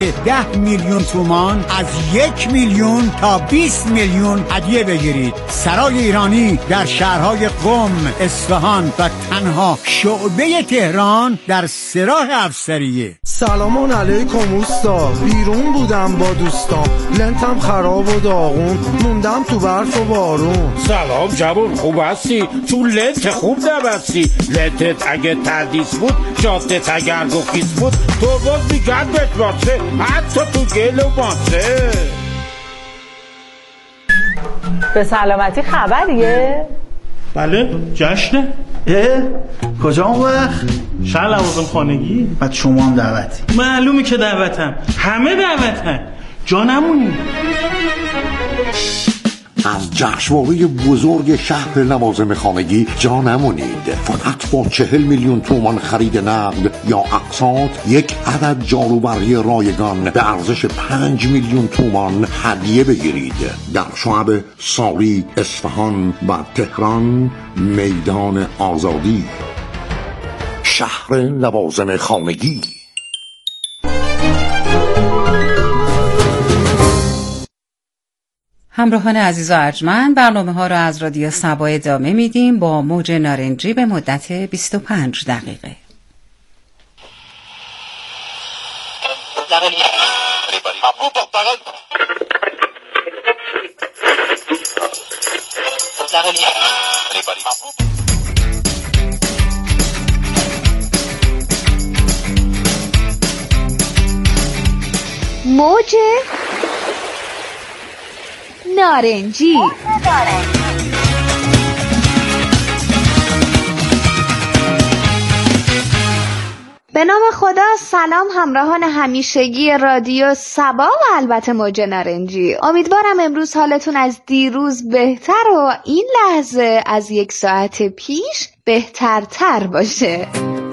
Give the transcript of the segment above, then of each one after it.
10 میلیون تومان از 1 میلیون تا 20 میلیون هدیه بگیرید. سرای ایرانی در شهرهای قم، اصفهان و تنها شعبه تهران در سراح افسریه. سلام علیکم اوستا، بیرون بودم با دوستام، لنتم خراب و داغون، موندم تو برف و بارون. سلام جوون، خوب هستی؟ تو لنت خوب نبستی. لنتت اگه تردیس بود، جادت اگر گفیس بود، تو باز میگرد بتواسه، حتی تو گل و ماسه. به سلامتی خبریه؟ بله، جشنه. کجا اون وقت؟ شهر لوازم خانگی. بعد شما هم دعوتی؟ معلومه که دعوتم، همه دعوتن، جا نمونی. از جشنواره بزرگ شهر لوازم خانگی جا نمونید. فقط با 40 میلیون تومان خرید نقد یا اقساط یک عدد جاروبرقی رایگان به ارزش 5 میلیون تومان هدیه بگیرید. در شعب ساری، اصفهان و تهران، میدان آزادی. شهر لوازم خانگی. همراهان عزیز و ارجمند، برنامه ها را از رادیو سبا ادامه میدیم با موج نارنجی به مدت 25 دقیقه. موج نارنجی. به نام خدا. سلام همراهان همیشگی رادیو سبا و البته موج نارنجی. امیدوارم امروز حالتون از دیروز بهتر و این لحظه از 1 ساعت پیش بهترتر باشه.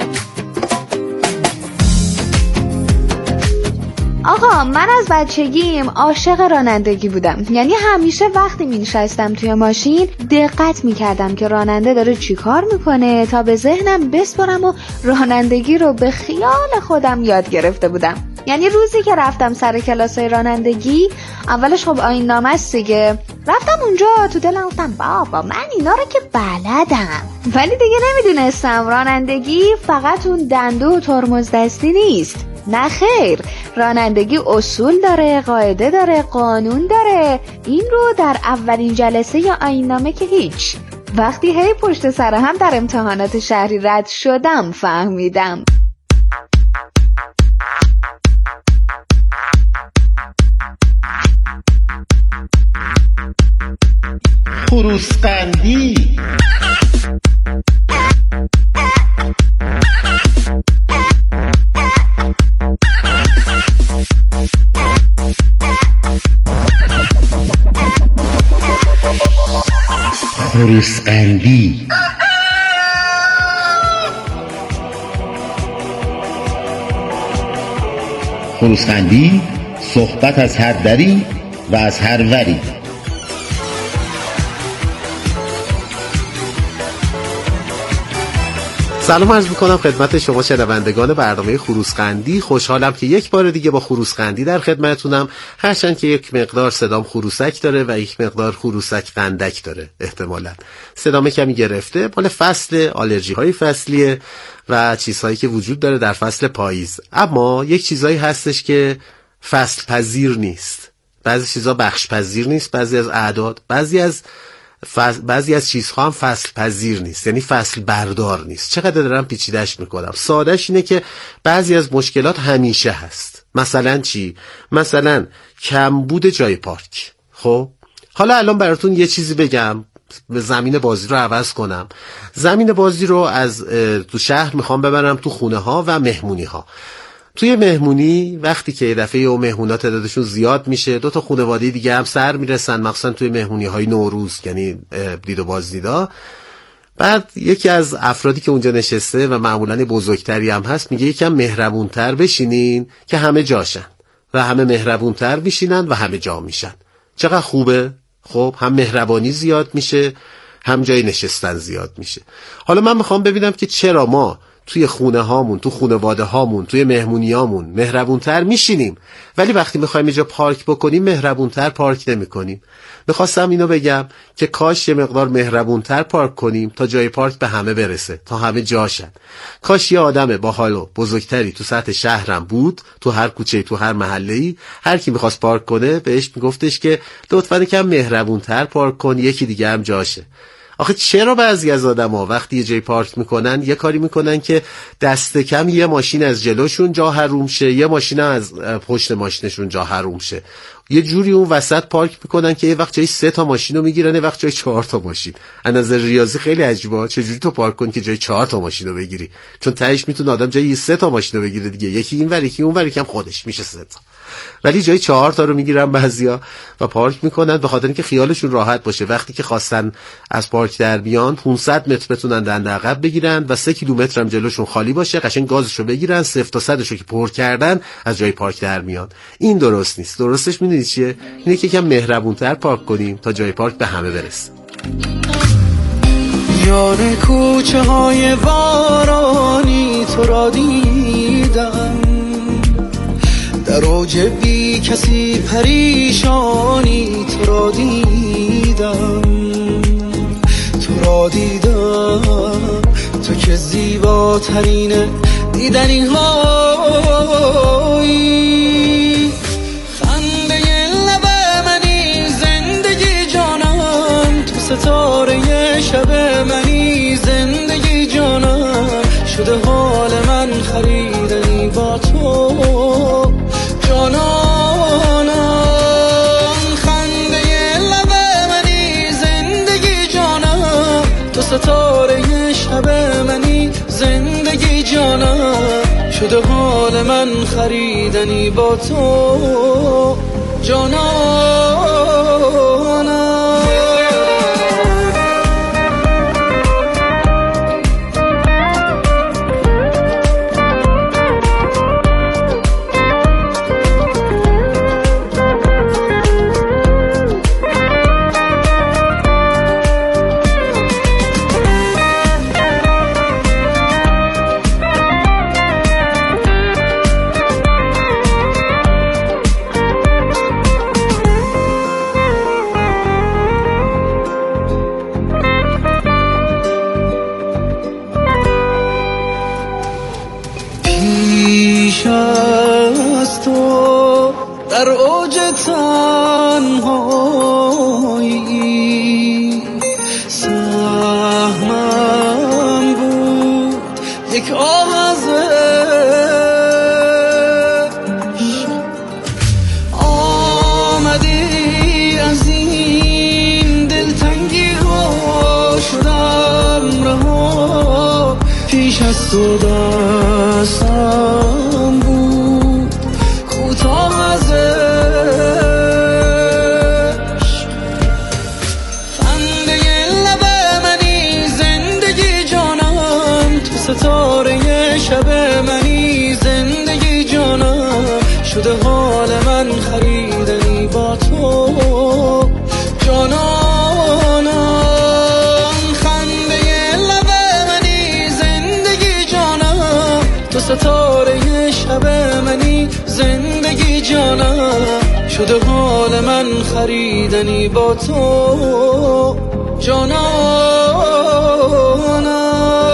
آقا، من از بچگیم عاشق رانندگی بودم. یعنی همیشه وقتی می نشستم توی ماشین دقت می کردم که راننده داره چی کار میکنه تا به ذهنم بسپارم و رانندگی رو به خیال خودم یاد گرفته بودم. یعنی روزی که رفتم سر کلاسای رانندگی، اولش خب آیین نامه است دیگه، رفتم اونجا تو دلم گفتم بابا من اینا رو که بلدم. ولی دیگه نمیدونستم رانندگی فقط اون دنده و ترمز دستی نیست. نه خیر، رانندگی اصول داره، قاعده داره، قانون داره. این رو در اولین جلسه یا آیین‌نامه که هیچ، وقتی هی پشت سر هم در امتحانات شهری رد شدم فهمیدم. خروسقندی. خروسقندی. خروسقندی، صحبت از هر دری و از هر وری. سلام عرض میکنم خدمت شما شنوندگان برنامه خروسقندی. خوشحالم که یک بار دیگه با خروسقندی در خدمتونم، هرچند که یک مقدار صدام خروسک داره و یک مقدار خروسک قندک داره. احتمالاً صدام کمی گرفته، مال فصل آلرژی های فصلیه و چیزهایی که وجود داره در فصل پاییز. اما یک چیزهایی هستش که فصل پذیر نیست، بعضی چیزها بخش پذیر نیست، بعضی از اعداد، بعضی از چیزها هم فصل پذیر نیست، یعنی فصل بردار نیست. چقدر دارم پیچیده‌اش میکنم. سادهش اینه که بعضی از مشکلات همیشه هست. مثلا چی؟ مثلا کمبود جای پارک. خب حالا الان براتون یه چیزی بگم، زمین بازی رو عوض کنم. زمین بازی رو از تو شهر میخوام ببرم تو خونه ها و مهمونی ها. توی مهمونی وقتی که دفعه او مهمونا تعدادشون زیاد میشه، 2 تا خانواده دیگه هم سر میرسن، مخصوصا توی مهمونی های نوروز، یعنی دید و بازدیدا. بعد یکی از افرادی که اونجا نشسته و معمولاً بزرگتری هم هست میگه یکم مهربونتر بشینین که همه جاشن، و همه مهربونتر میشینن و همه جا میشن. چقدر خوبه. خب هم مهربانی زیاد میشه، هم جای نشستن زیاد میشه. حالا من میخوام ببینم که چرا ما توی خونه هامون، تو خانواده هامون، توی مهمونی هامون مهربونتر میشینیم، ولی وقتی میخوایم اینجا پارک بکنیم مهربونتر پارک نمی کنیم. میخواستم اینو بگم که کاش یه مقدار مهربونتر پارک کنیم تا جای پارک به همه برسه، تا همه جاشن. کاش یه آدم باحال و بزرگتری تو سطح شهرم بود، تو هر کوچه، تو هر محله‌ای، هر کی میخواست پارک کنه بهش میگفتش که لطفاً کم مهربونتر پارک کن، یکی دیگه هم جاشه. آخه چرا بعضی از آدم‌ها وقتی یه جای پارک میکنن یه کاری میکنن که دست کم یه ماشین از جلوشون جا حروم شه، یه ماشین از پشت ماشینشون جا حروم شه، یه جوری اون وسط پارک میکنن که یه وقت جای 3 تا ماشین رو میگیرن، یه وقت جای 4 تا ماشین. از نظر ریاضی خیلی عجیبه چجوری تو پارک کنی که جای 4 تا ماشین رو بگیری، چون تهش میتونه آدم جای 3 تا ماشین رو بگیره دیگه، یکی این ور یکی اون ور، یکم خودش میشه 3 تا. ولی جای 4 تا رو میگیرن بعضیا و پارک میکنن به خاطر اینکه خیالشون راحت باشه وقتی که خواستن از پارک در بیان 500 متر بتونن دنده عقب بگیرن و 3 کیلومتر هم جلوشون خالی باشه، قشنگ گازشو بگیرن، 0 تا 100 شو که پر کردن از جای پارک در میان. این درست نیست. درستش میدونید چیه؟ اینه که یکم مهربونتر پارک کنیم تا جای پارک به همه برسه. یار کوچه های بارانی تو را دیدم، در اوج بی کسی پریشانی تو را دیدم، تو را دیدم، تو که زیباترین دیدنی هایی، خنده لب منی زندگی جانم، تو ستاره شب منی زندگی جانم، شده حال من خریدنی با تو جانانم، خنده لب منی زندگی جانم، تو ستاره شب منی زندگی جانم، شده حال من خریدنی با تو جانانم. در اوج تنهایی سهمم بود یک آغازش، آمدی از این دلتنگی ها شدم رها، پیش از تو دستم بود کوتاه ازش، خنده لب منی زندگی جانم، تو ستاره شب منی زندگی جانم، شده حال من خریدنی با تو جانانم، خنده لب منی زندگی جانم، تو ستاره شب منی زندگی جانم، شده حال من خریدنی با تو جانانم.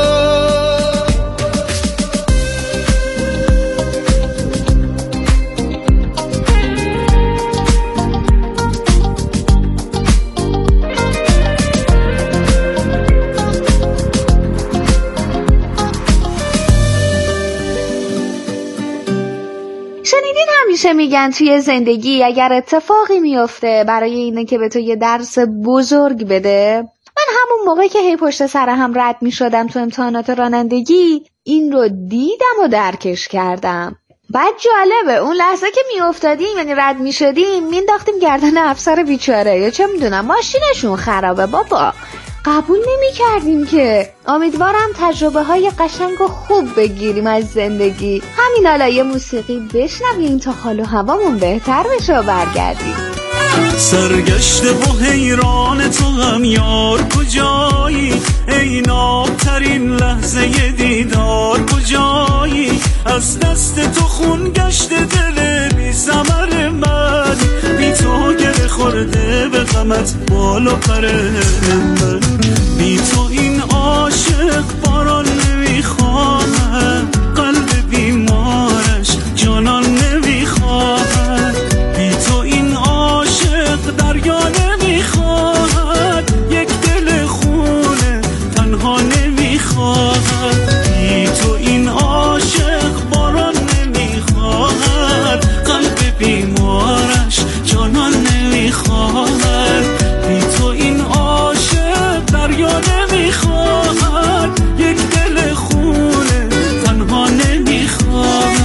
همیشه میگن توی زندگی اگر اتفاقی میفته برای اینه که به تو یه درس بزرگ بده. من همون موقع که هی پشت سر هم رد میشدم تو امتحانات رانندگی این رو دیدم و درکش کردم. بعد جالبه اون لحظه که میافتادیم یعنی رد میشدیم مینداختیم گردن افسر بیچاره یا چه میدونم ماشینشون خرابه بابا، قبول نمی کردیم که. امیدوارم تجربه های قشنگ و خوب بگیریم از زندگی. همین حالا یه موسیقی بشنویم تا حال و هوامون بهتر بشه و برگردیم. سرگشته و حیران تو هم یار کجایی، ای نابترین لحظه دیدار کجایی، از دست تو خون گشته دل بی ثمر من، بی تو گره خورده به غمت بال و پر من، بی تو این عاشق باران نمیخواهد، قلب بیمارش جانان نمیخواهد، بی تو این عاشق دریا نمیخواهد، یک دل خونه تنها نمیخواهد، بی تو این عاشق باران نمیخواهد، قلب بیمارش جانان نمیخواهد، بی تو این عاشق دریا نمیخواهد، یک دل خونه تنها نمیخواهد.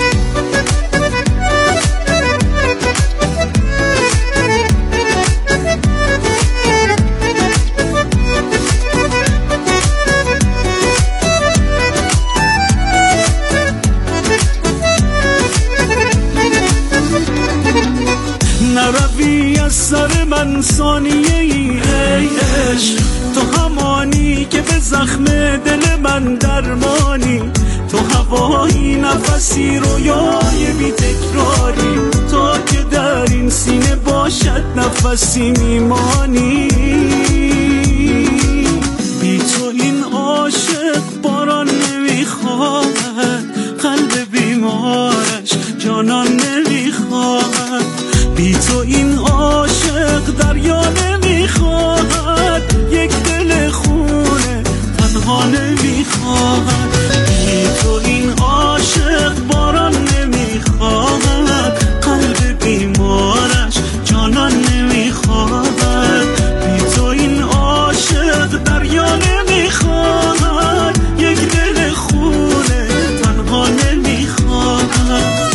نروی از سر من ثانیه ای ای عشق، تو همانی که به زخم دل من درمانی، تو هوایی نفسی رویای بی تکراری، تا که در این سینه باشد نفسی میمانی، بی تو این عاشق باران نمیخواهد، قلب بیمارش جانان نمیخواهد، بی تو این عاشق دریا نمیخواهد، یک دل خونه تنها نمیخواهد، بی تو این عاشق باران نمیخواهد، قلب بیمارش جانان نمیخواهد، بی تو این عاشق دریا نمیخواهد، یک دل خونه تنها نمیخواهد.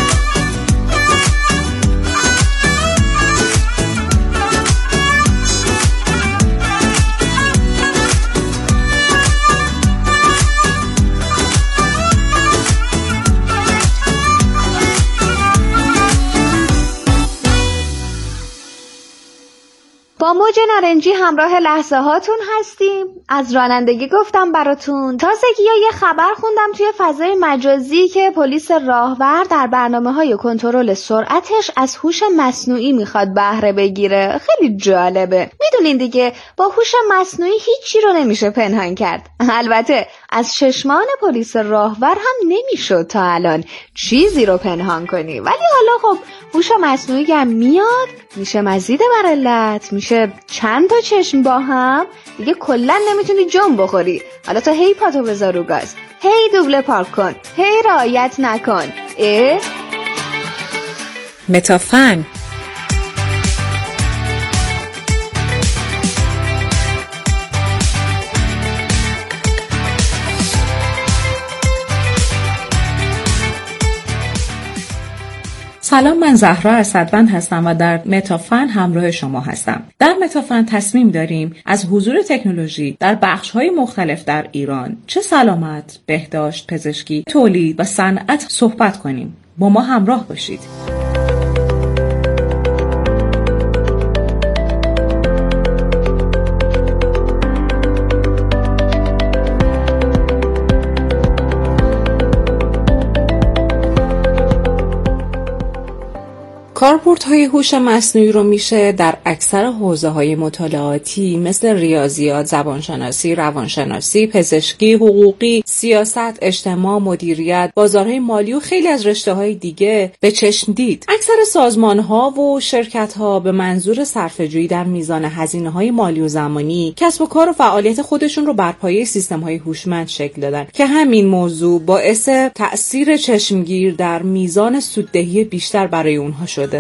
با موج نارنجی همراه لحظه هاتون هستیم. از رانندگی گفتم براتون. تازگی یه خبر خوندم توی فضای مجازی که پلیس راهور در برنامه‌های کنترل سرعتش از هوش مصنوعی میخواد بهره بگیره. خیلی جالبه. میدونین دیگه با هوش مصنوعی هیچی رو نمیشه پنهان کرد. البته از چشمان پلیس راهور هم نمیشد تا الان چیزی رو پنهان کنی. ولی حالا خب هوش مصنوعی هم میاد، میشه مزید بر علت، میشه چند تا چشم با هم، دیگه کلا نمیتونی جنب بخوری. حالا تو هی پاتو بذار رو گاز، هی دوبله پارک کن، هی رعایت نکن. متافن سلام، من زهرا اسدوند هستم و در متافن همراه شما هستم. در متافن تصمیم داریم از حضور تکنولوژی در بخش‌های مختلف در ایران، چه سلامت، بهداشت، پزشکی، تولید و صنعت صحبت کنیم. با ما همراه باشید. کاربردهای هوش مصنوعی رو میشه در اکثر حوزه‌های مطالعاتی مثل ریاضیات، زبانشناسی، روانشناسی، پزشکی، حقوقی، سیاست، اجتماع، مدیریت، بازارهای مالی و خیلی از رشته‌های دیگه به چشم دید. اکثر سازمان‌ها و شرکت‌ها به منظور صرفه‌جویی در میزان هزینه‌های مالی و زمانی کسب و کار و فعالیت خودشون رو بر پایه سیستم‌های هوشمند شکل دادن که همین موضوع باعث تأثیر چشمگیر در میزان سوددهی بیشتر برای اونها شده.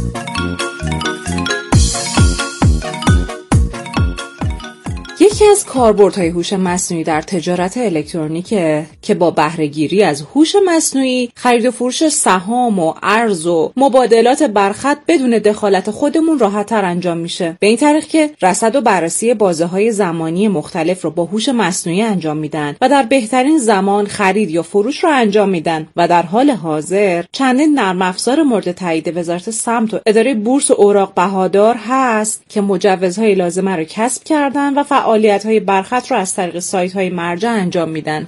یکی از کاربردهای هوش مصنوعی در تجارت الکترونیکه که با بهره‌گیری از هوش مصنوعی خرید و فروش سهام و ارز و مبادلات برخط بدون دخالت خودمون راحت‌تر انجام میشه. به این طریق که رصد و بررسی بازه‌های زمانی مختلف رو با هوش مصنوعی انجام میدن و در بهترین زمان خرید یا فروش رو انجام میدن و در حال حاضر چندین نرم افزار مورد تایید وزارت سمت و اداره بورس و اوراق بهادار هست که مجوزهای لازمه رو کسب کردن و فعالیت‌های برخط رو از طریق سایت‌های مرجع انجام میدن.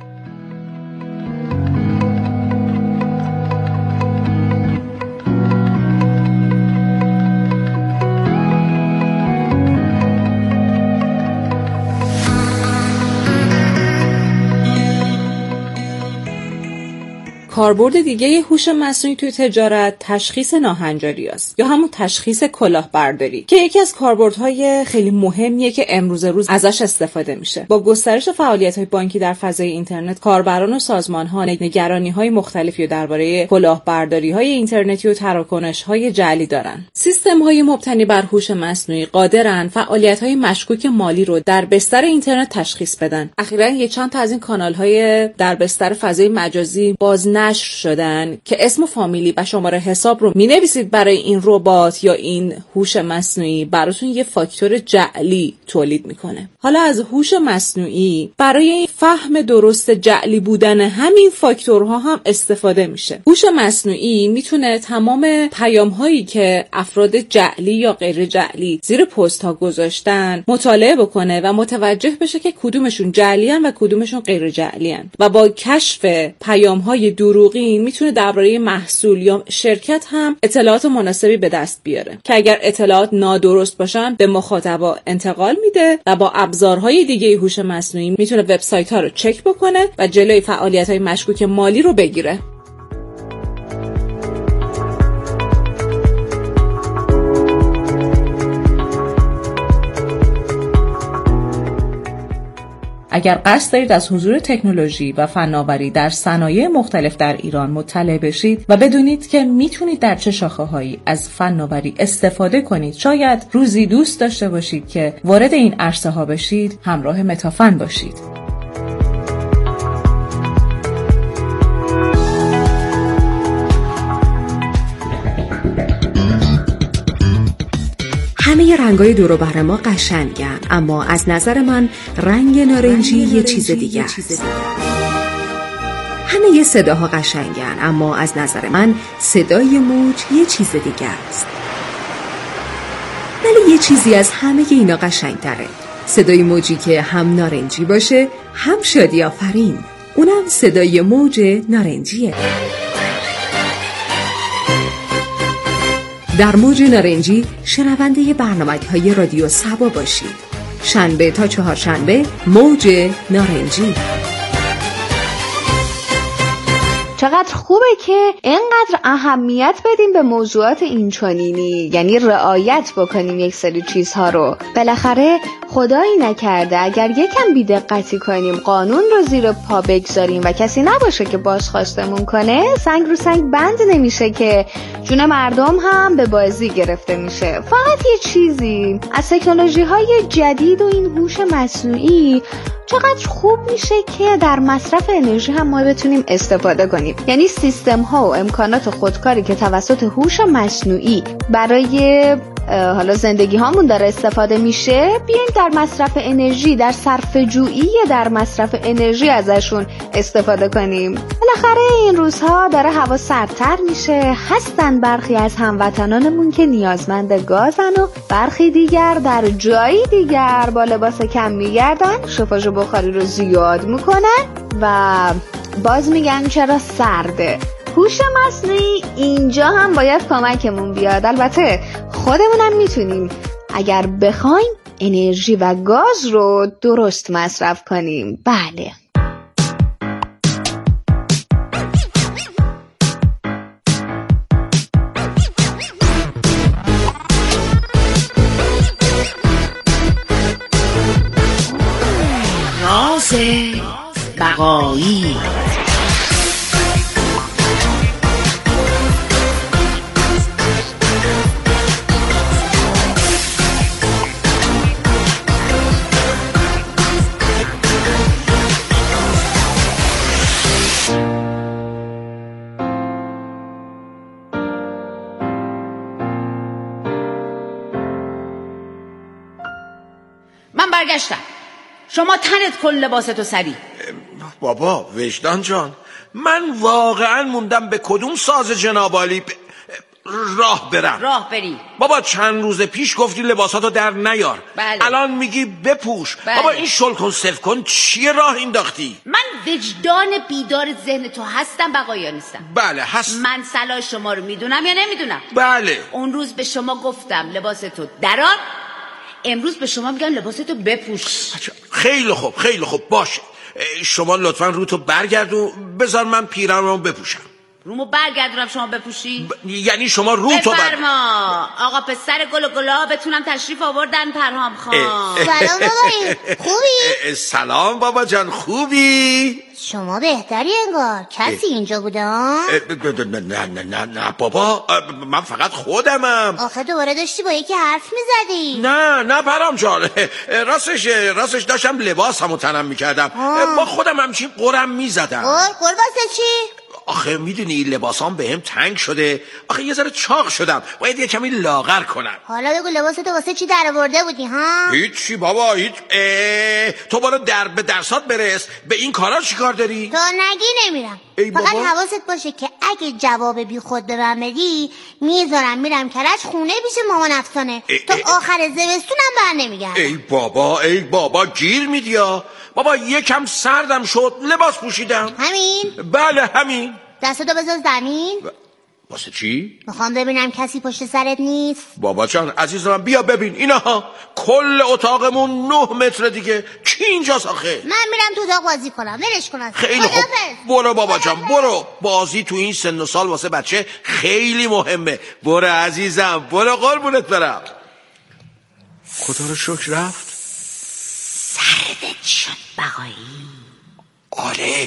کاربرد دیگه هوش مصنوعی توی تجارت تشخیص ناهنجاری است یا همون تشخیص کلاهبرداری که یکی از کاربردهای خیلی مهمیه که امروز روز ازش استفاده میشه. با گسترش فعالیت‌های بانکی در فضای اینترنت، کاربران و سازمان‌ها نگرانی‌های مختلفی درباره کلاهبرداری‌های اینترنتی و تراکنش‌های جعلی دارن. سیستم‌های مبتنی بر هوش مصنوعی قادرن فعالیت‌های مشکوک مالی رو در بستر اینترنت تشخیص بدن. اخیراً چند تا از این کانال‌های در بستر فضای مجازی نشر شدن که اسم و فامیلی و شماره حساب رو می‌نویسید برای این ربات یا این هوش مصنوعی براتون یه فاکتور جعلی تولید میکنه. حالا از هوش مصنوعی برای فهم درست جعلی بودن همین فاکتورها هم استفاده میشه. هوش مصنوعی میتونه تمام پیام‌هایی که افراد جعلی یا غیر جعلی زیر پست‌ها گذاشتن مطالعه بکنه و متوجه بشه که کدومشون جعلی‌ان و کدومشون غیر جعلی‌ان و با کشف پیام‌های دروغین میتونه درباره محصول یا شرکت هم اطلاعات مناسبی به دست بیاره که اگر اطلاعات نادرست باشن به مخاطبا انتقال میده و با ابزارهای دیگه هوش مصنوعی میتونه وبسایت‌ها رو چک بکنه و جلوی فعالیت‌های مشکوک مالی رو بگیره. اگر قصد دارید از حضور تکنولوژی و فناوری در صنایع مختلف در ایران مطلع بشید و بدونید که میتونید در چه شاخه‌هایی از فناوری استفاده کنید، شاید روزی دوست داشته باشید که وارد این عرصه‌ها بشید، همراه متافن باشید. همه رنگای دور و بر ما قشنگن، اما از نظر من رنگ نارنجی یه چیز دیگه است. همه صداها قشنگن، اما از نظر من صدای موج یه چیز دیگه است. ولی یه چیزی از همه اینا قشنگتره. صدای موجی که هم نارنجی باشه هم شادی آفرین. اونم صدای موج نارنجیه. در موج نارنجی شنونده برنامه‌های رادیو صبا باشید. شنبه تا چهارشنبه موج نارنجی. چقدر خوبه که اینقدر اهمیت بدیم به موضوعات اینچنینی، یعنی رعایت بکنیم یک سری چیزها رو. بالاخره خدایی نکرده اگر یکم بی‌دقتی کنیم، قانون رو زیر پا بگذاریم و کسی نباشه که بازخواستمون کنه، سنگ رو سنگ بند نمیشه که جون مردم هم به بازی گرفته میشه. فقط یه چیزی از تکنولوژی‌های جدید و این هوش مصنوعی چقدر خوب میشه که در مصرف انرژی هم ما بتونیم استفاده کنیم. یعنی سیستم ها و امکانات خودکاری که توسط هوش مصنوعی برای حالا زندگی هامون داره استفاده میشه، بیایم در مصرف انرژی، در صرفه‌جویی در مصرف انرژی ازشون استفاده کنیم. بالاخره این روزها داره هوا سردتر میشه، هستن برخی از هموطنانمون که نیازمند گازن و برخی دیگر در جایی دیگر با لباس کم میگردن، شفاژ بخاری رو زیاد میکنن و باز میگن چرا سرده. هوش مصنوعی اینجا هم باید کمکمون بیاد. البته خودمونم میتونیم اگر بخوایم انرژی و گاز رو درست مصرف کنیم. بله. راز بقایی. برگشتم. شما تنت کن لباستو سری. بابا وجدان جان، من واقعا موندم به کدوم ساز جنابالی راه برم. راه بری بابا چند روز پیش گفتی لباساتو در نیار. بله. الان میگی بپوش. بله. بابا این شل کن صف کن چیه راه انداختی؟ من وجدان بیدار ذهن تو هستم بقایا نیستم. بله هست. من صلاح شما رو میدونم یا نمیدونم؟ بله. اون روز به شما گفتم لباستو درار، امروز به شما میگم لباستو بپوش. خیلی خوب خیلی خوب باشه. شما لطفا روتو برگردون، بذار من پیرامو بپوشم. رومو برگردونم شما بپوشی؟ یعنی شما روتو بفرما. آقا پسر گل و گلابتونم تشریف آوردن پرهام خان. سلام بابایی، خوبی؟ سلام بابا جان، خوبی؟ شما بهتری انگار. کسی اینجا بوده؟ نه بابا، من فقط خودمم. آخه دوباره داشتی با یکی حرف میزدی. نه پرهام جان، راستش داشتم لباسمو تنم میکردم. با خودم همچین قرم میزدم. قر واسه چی؟ آخه میدونی لباسام بهم تنگ شده. آخه یه ذره چاق شدم، باید یه کمی لاغر کنم. حالا بگو لباستو واسه چی درآورده بودی ها؟ هیچی بابا، هیچ. تو برو به درسات برس. به این کارا چیکار داری؟ تو نگی نمیرم. فقط حواست باشه که اگه جواب بی خود به من بدی میذارم میرم کرج خونه پیش مامان افسانه. تا آخر زمستونم بر نمیگردم. ای بابا گیر میدیا. بابا یکم سردم شد، لباس پوشیدم. همین؟ بله همین. دستتو بذار زمین. واسه چی؟ میخوام ببینم کسی پشت سرت نیست. بابا جان عزیزم بیا ببین اینها، کل اتاقمون 9 متر دیگه. کی اینجاست آخه؟ من میرم تو اتاق بازی کنم. ولش کن. خیلی خوب برو بابا جان برو. بازی تو این سن و سال واسه بچه خیلی مهمه. برو عزیزم برو، قربونت برم. خدا رو شکر رفت. سردت شد بقایی؟ آره.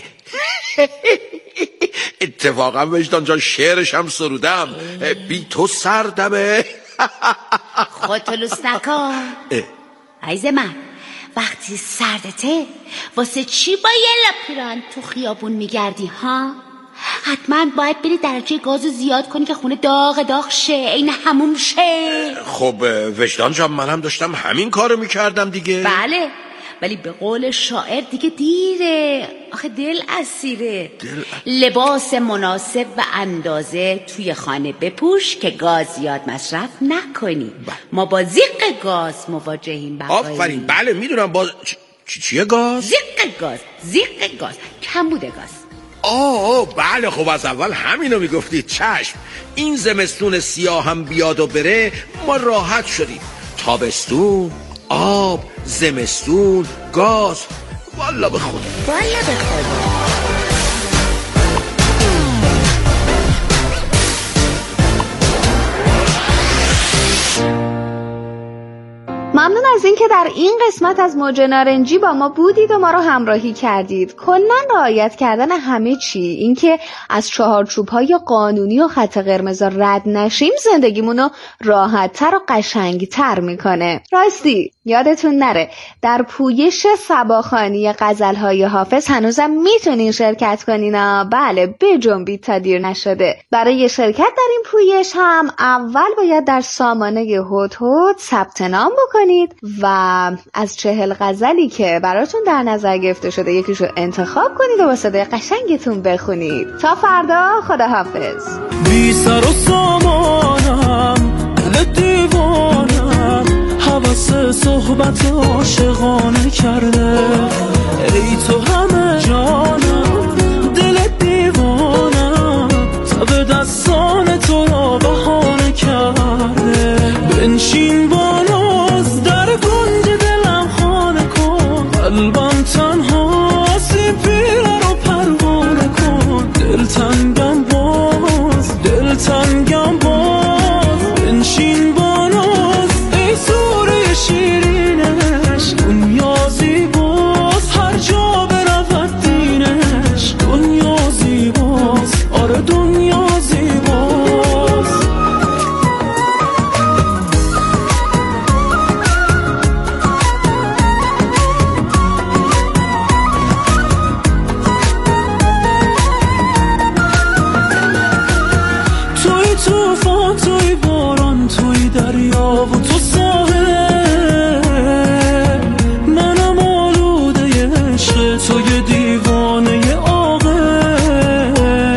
اتفاقا وجدان جان شعرش هم سرودم. بی تو سردمه. خودتو لوس نکن عیز من. وقتی سردته واسه چی با یه لپیران تو خیابون میگردی ها؟ حتما باید بری درجه گازو زیاد کنی که خونه داغ شه، این همون شه. خب وجدان جان منم داشتم همین کارو میکردم دیگه. بله ولی به قول شاعر دیگه دیره. آخه دل اسیره. لباس مناسب و اندازه توی خانه بپوش که گاز زیاد مصرف نکنی. ما با زیق گاز مواجهیم بقایی. آفرین. بله میدونم. با چیه گاز؟ زیق گاز کمبود گاز. بله خب از اول همینو میگفتی. چشم. این زمستون سیاه هم بیاد و بره ما راحت شدیم. تابستون آب، زمستون گاز. والا به خدا. ممنون از این که در این قسمت از موج نارنجی با ما بودید و ما رو همراهی کردید. کلاً رعایت کردن همه چی، این که از چهارچوب‌های قانونی و خط قرمز رد نشیم زندگیمون رو راحت‌تر و قشنگ‌تر میکنه. راستی یادتون نره در پویش صباخوانی غزل‌های حافظ هنوزم میتونین شرکت کنین. بله بجنبید تا دیر نشده. برای شرکت در این پویش هم اول باید در سامانه هدهد ثبت نام بکنید و از 40 غزلی که براتون در نظر گرفته شده یکیشو انتخاب کنید و با صدای قشنگتون بخونید. تا فردا، خداحافظ. بی سر و سامانم، دل دیوانم، حوث صحبت عاشقانه کرده. ای تو همه جانم، دل دیوانم، تب دستان تو را بهانه کرده. بنشین با ناز در گنج دلم خانه کن، قلبم تنها سی پیره رو پروانه کن. دلتنگم باز بنشین با ناز، ای سوره شیرینش دنیا زیباست هر جا تو یه دیوانه عاقل،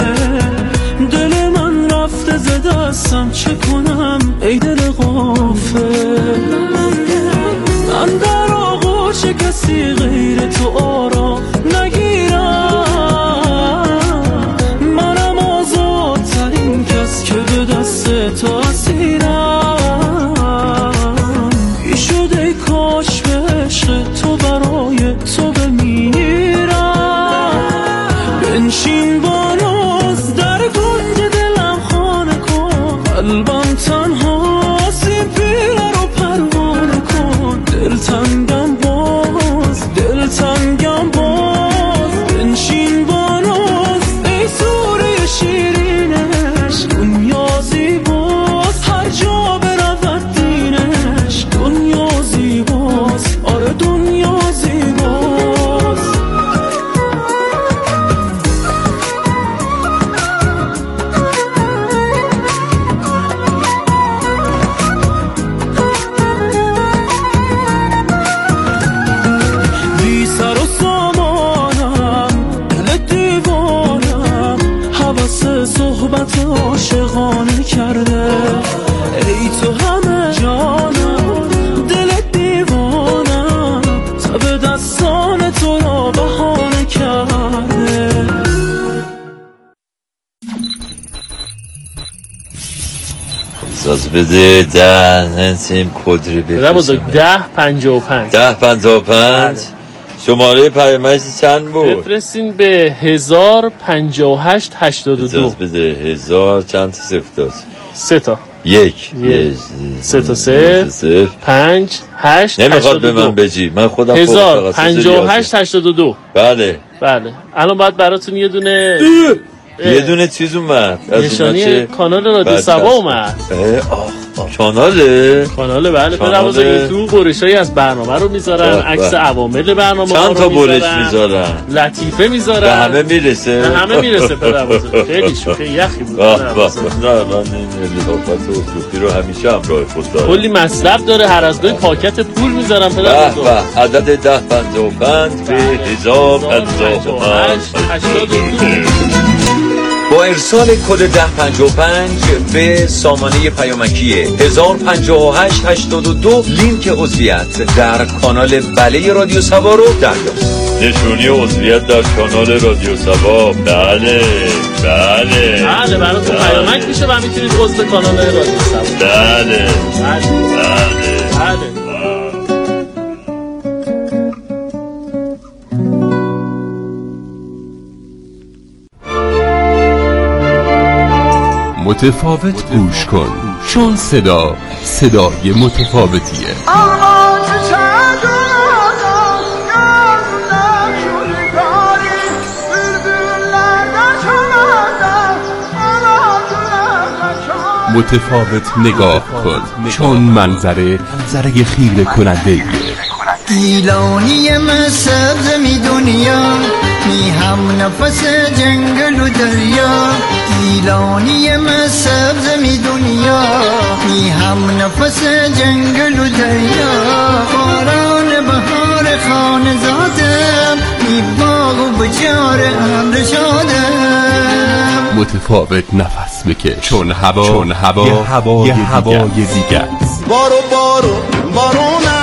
دل من رفته ز دستم چه کنم ای دل غافل. من در آغوش کسی غیر تو آرام نگیرم، منم آزادترین کس که به دست تو اسیرم. بی شده کاش به عشق تو برای تو بمیرم. بنشین با ناز در گنج دلم خانه کن، قلبم تنهاست این پیله رو پروانه کن. دلتنگم باز، دلتنگم باز، بنشین با ناز ای سوره شیرینش. دنیا زیباست هر جا برود دینش، دنیا زیباست آره دنیا زیباست. بی سر و سامانم دل دیوانم، حوث صحبت عاشقانه کرده. ای تو همه جانم دل دیوانم، تب دستان تو را بهانه کرده. اجازه بده 10 سیم کدری بفرستم. 1055 1055 شماره پیامک چند بود؟ بفرستین به 1058 82. اجازه بده 1000 چند تا صفر داد؟ 3 تا 1 3 تا 0 5 8 نمیخواد به من بجی، من خودم 1058 82. بله بله الان باید براتون یه دونه چیز اومد، نشانی کانال رادیو سبا اومد. کاناله بله به تو برشایی از برنامه رو میذارن، عکس عوامل برنامه چند تا برش میذارن، لطیفه میذارن، به همه میرسه پدر خیلی شوخی یخی بود. نه من این لطافت و صوفی رو همیشه همراه خود دارم. کلی مطلب داره، هر از گاهی پاکت پول میذارن پدر بزرگ. عدد 1055 به 1058 82 با ارسال کد 1055 به سامانه پیامکی 1058 82 لینک عضویت در کانال بله رادیو سبا رو دریافت. نشونی عضویت در کانال رادیو سبا. بله براتون پیامک میشه و میتونید عضو کانال رادیو سبا. بله متفاوت گوش کن، چون صدای متفاوتیه. متفاوت نگاه کن، چون منظره خیره کننده ایه. گیلانی من سبز می دنیا، می هم نفس جنگل و دریا. گیلانی من سبز می دنیا، می هم نفس جنگل و دریا. باران بهار خانه زادم، می باغ و بجار امر شادم. متفاوت نفس بکش، چون هوا یه هوای دیگه است. بارو بارونه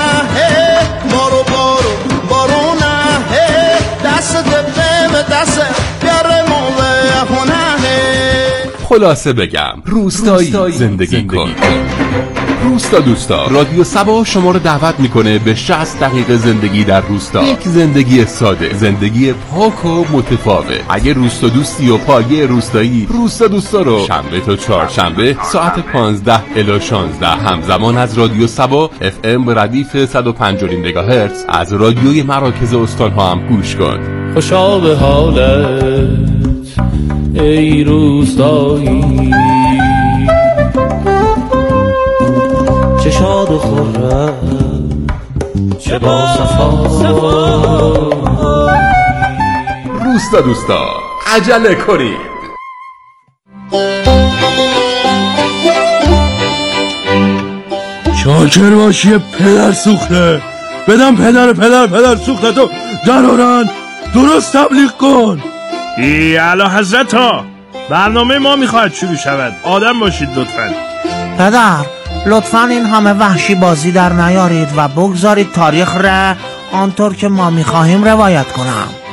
دست به دست بیاره موله خونه. خلاصه بگم روستایی زندگی کن. روستا دوستا رادیو سبا شما رو دعوت میکنه به 60 دقیقه زندگی در روستا. یک زندگی ساده، زندگی پاک و متفاوت. اگه روستا دوستی و پایه روستایی، روستا دوستا رو شنبه تا چهارشنبه ساعت 15 الی 16 همزمان از رادیو سبا FM به ردیف 105 مگاهرتز از رادیوی مراکز استان‌ها هم گوش کن. خوشا به حالت ای روستایی، چه شاد و خورم چه با صفا. روستا دوستا عجله کنید. شاکر باشی پدر سوخته، بدم پدر سوخته تو درارن درست تبلیغ کن. ای اعلی حضرت ها، برنامه ما میخواهد شروع شود، آدم باشید لطفاً. پدر لطفاً این همه وحشی بازی در نیارید و بگذارید تاریخ را آنطور که ما میخواهیم روایت کنم.